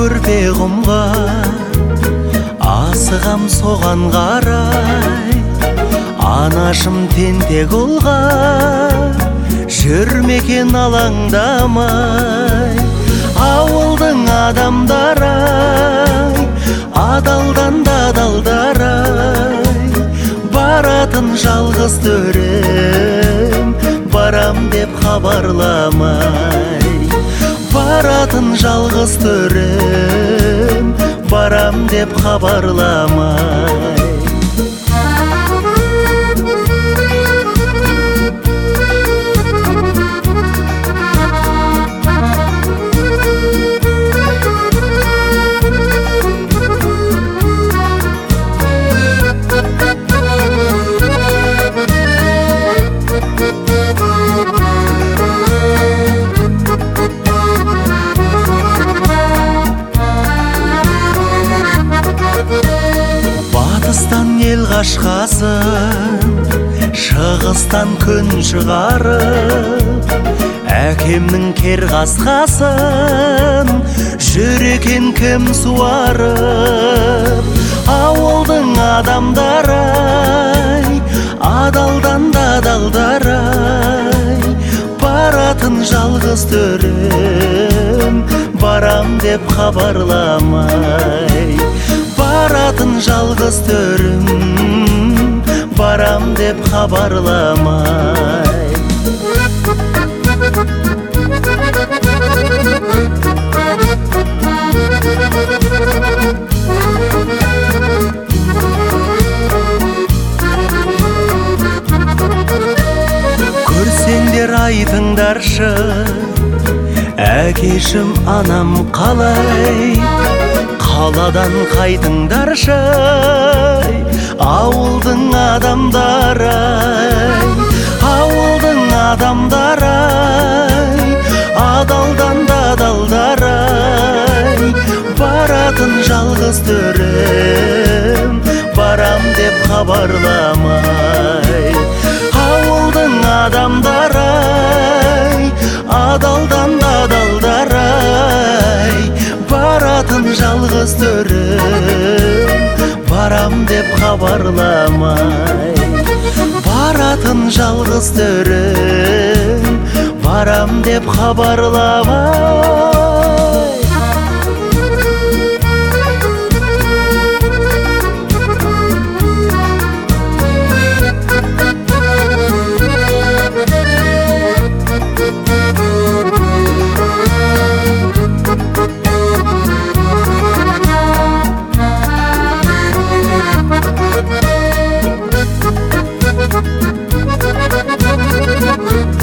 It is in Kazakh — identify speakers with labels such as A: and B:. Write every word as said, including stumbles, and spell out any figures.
A: көрпе құмға асығам соған қарай, анашым тентек ұлға жүрмекен алаңдамай. Ауылдың адамдары-ай, адалдан да адалдар-ай, баратын жалғыз төрем, барам деп хабарламай. Баратын жалғыз төрем, барам деп хабарламай. Батыстан ел қашқасын, шығыстан күн шығарып, әкемнің кер қасқасын жүр екен кім суарып. Ауылдың адамдары-ай, адалдан да адалдар-ай, баратын жалғыз төрем, барам деп хабарламай. Баратын жалғыз төрім, барам деп хабарламай. Көрсеңдер айтыңдаршы, әкешім анам қалай. Қаладан қайтыңдаршы, ауылдың адамдары-ай, ауылдың адамдары-ай, адалдан да адалдар-ай, баратын жалғыз төрем, барам деп хабарламай. Ауылдың адамдары-ай, адалдан да адалдар-ай, баратын жалғыз төрем, барам деп хабарламай. Баратын жалғыз төрем, барам деп хабарламай.
B: Thank you.